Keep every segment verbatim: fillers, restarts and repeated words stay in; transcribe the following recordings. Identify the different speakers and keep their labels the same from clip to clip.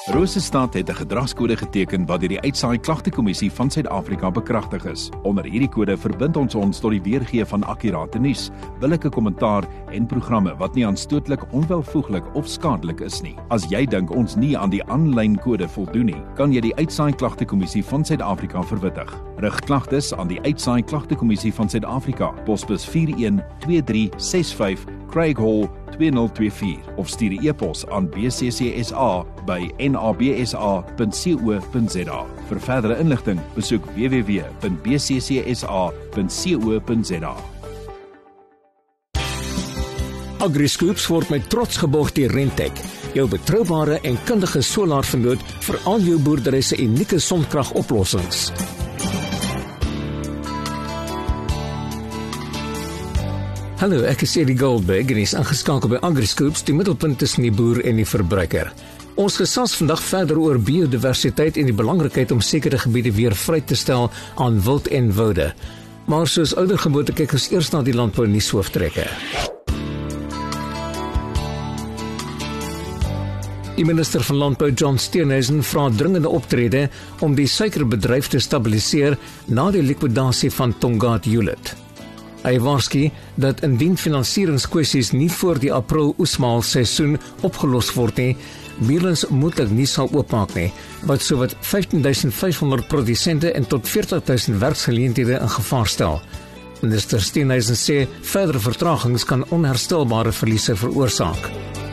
Speaker 1: Rosestad het 'n gedragskode geteken wat deur die Uitsaai Klagtekommissie van Suid-Afrika bekragtig is. Onder hierdie kode verbind ons ons tot die weergee van akkurate nuus, billike kommentaar en programme wat nie aanstootlik, onwelvoeglik of skadelik is nie. As jy dink ons nie aan die aanlyn kode voldoen nie, kan jy die Uitsaai Klagtekommissie van Suid-Afrika verwittig. Rig klagtes aan die Uitsaai Klagtekommissie van Suid-Afrika, posbus vier een twee drie ses vyf, Craig Hall twee nul twee vier of stuur 'n e-pos aan b c c s a by n a b s a punt co punt z a. Vir verdere inligting, besoek w w w punt b c c s a punt co punt z a.
Speaker 2: AgriScoops word met trots geborg deur Rentec, jou betroubare en kundige solaarvernoot vir al jou boerdery se unieke sonkragoplossings. Hallo, ek is Eddie Goldberg en is ingeskakel by AgriScoops, die middelpunt tussen die boer en die verbruiker. Ons gesels vandag verder oor biodiversiteit en die belangrikheid om sekere gebiede weer vry te stel aan wild en woude. Maar soos ouer gewoonte kyk ons eers na die landbou nuushooftrekke. Die minister van Landbou John Steenhuisen vra dringende optrede om die suikerbedryf te stabiliseer na die likwidasie van Tongaat Hulett. Hy waarsku dat indien finansieringskwessies nie voor die April oesmaal seisoen opgelos word nie, Mielens moontlik nie sal oopmaak nie, wat sowat vyftien duisend vyf honderd produsente en tot veertig duisend werksgeleenthede in gevaar stel. Minister Steenhuisen sê verdere vertragings kan onherstelbare verliese veroorsaak.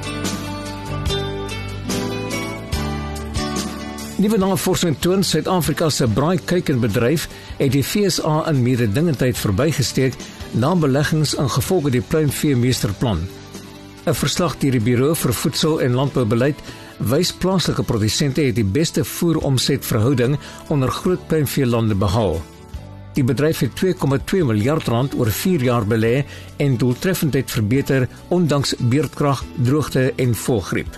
Speaker 2: Nuwe navorsing toon Suid-Afrika se braai-kuikenbedryf het die V S A in mededingendheid verbygesteek na beleggings in gevolge die pluimveemeesterplan. 'n Verslag deur die Buro vir Voedsel en Landboubeleid wys plaaslike produsente het die beste voer-omset-verhouding onder groot pluimveelande behaal. Die bedryf het twee komma twee miljard rand oor vier jaar belê en doeltreffendheid verbeter ondanks beerdkrag, droogte en volgriep.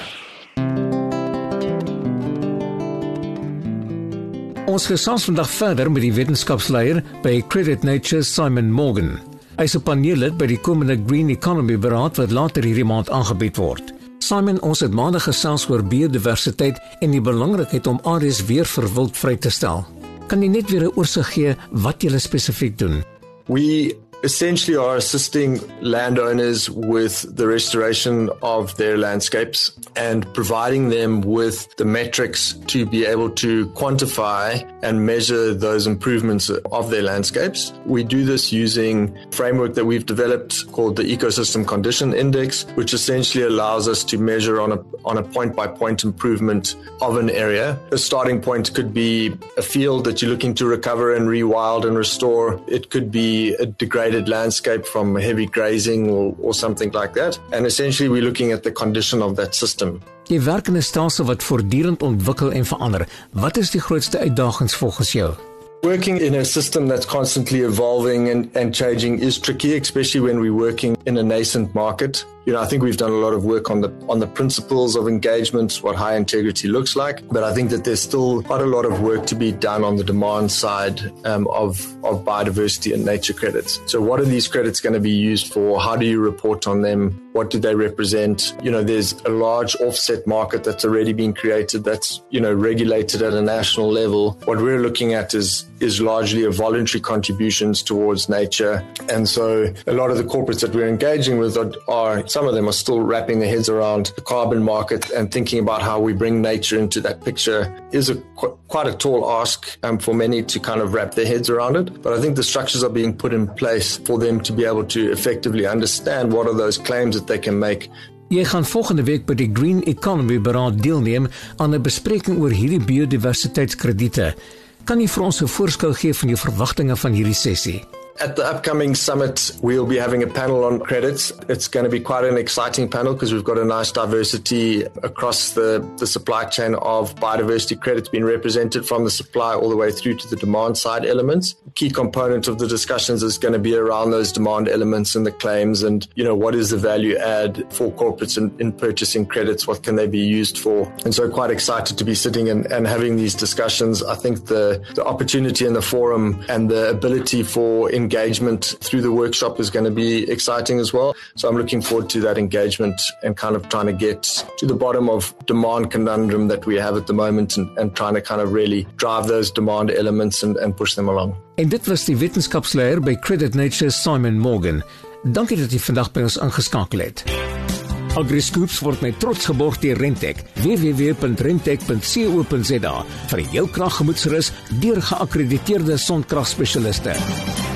Speaker 2: Ons gesels vandag verder met die wetenskapsleier by Credit Nature, Simon Morgan. Hy is 'n paneellid by die komende Green Economy beraad wat later hierdie maand aangebied word. Simon, ons het maandag gesels oor biodiversiteit en die belangrikheid om areas weer vir wild vry te stel. Kan jy net weer 'n oorsig gee wat julle spesifiek doen?
Speaker 3: We essentially are assisting landowners with the restoration of their landscapes and providing them with the metrics to be able to quantify and measure those improvements of their landscapes. We do this using a framework that we've developed called the Ecosystem Condition Index, which essentially allows us to measure on a on a point-by-point improvement of an area. A starting point could be a field that you're looking to recover and rewild and restore. It could be a degraded landscape from heavy grazing or, or something like that. And essentially we're looking at the condition of that system.
Speaker 2: Jy werk in 'n stelsel wat voortdurend ontwikkel en verander. Wat is die grootste uitdagings volgens jou?
Speaker 3: Working in a system that's constantly evolving and, and changing is tricky, especially when we're working in a nascent market. You know, I think we've done a lot of work on the on the principles of engagement, what high integrity looks like, but I think that there's still quite a lot of work to be done on the demand side um, of, of biodiversity and nature credits. So what are these credits going to be used for? How do you report on them? What do they represent? You know, there's a large offset market that's already been created that's, you know, regulated at a national level. What we're looking at is is largely a voluntary contributions towards nature. And so a lot of the corporates that we're engaging with are, are some of them are still wrapping their heads around the carbon market and thinking about how we bring nature into that picture is a qu- quite a tall ask um, for many to kind of wrap their heads around it. But I think the structures are being put in place for them to be able to effectively understand what are those claims that they can make.
Speaker 2: Jy gaan volgende week by die Green Economy beraad deelneem aan 'n bespreking oor hierdie biodiversiteitskrediete. Kan jy vir ons 'n voorskou gee van jou verwagtinge van hierdie sessie?
Speaker 3: At the upcoming summit, we'll be having a panel on credits. It's going to be quite an exciting panel because we've got a nice diversity across the, the supply chain of biodiversity credits being represented from the supply all the way through to the demand side elements. Key component of the discussions is going to be around those demand elements and the claims and, you know, what is the value add for corporates in, in purchasing credits? What can they be used for? And so quite excited to be sitting and, and having these discussions. I think the, the opportunity in the forum and the ability for in engagement through the workshop is going to be exciting as well. So I'm looking forward to that engagement and kind of trying to get to the bottom of demand conundrum that we have at the moment and, and trying to kind of really drive those demand elements and, and push them along.
Speaker 2: En dit was die wetenskapsleier by Credit Nature, Simon Morgan. Dankie dat jy vandag by ons ingeskakel het. AgriScoops word met trots geborg deur Rentec. w w w punt rentec punt co punt za vir jou kraggemoedsrus deur geakkrediteerde sonkragspesialiste.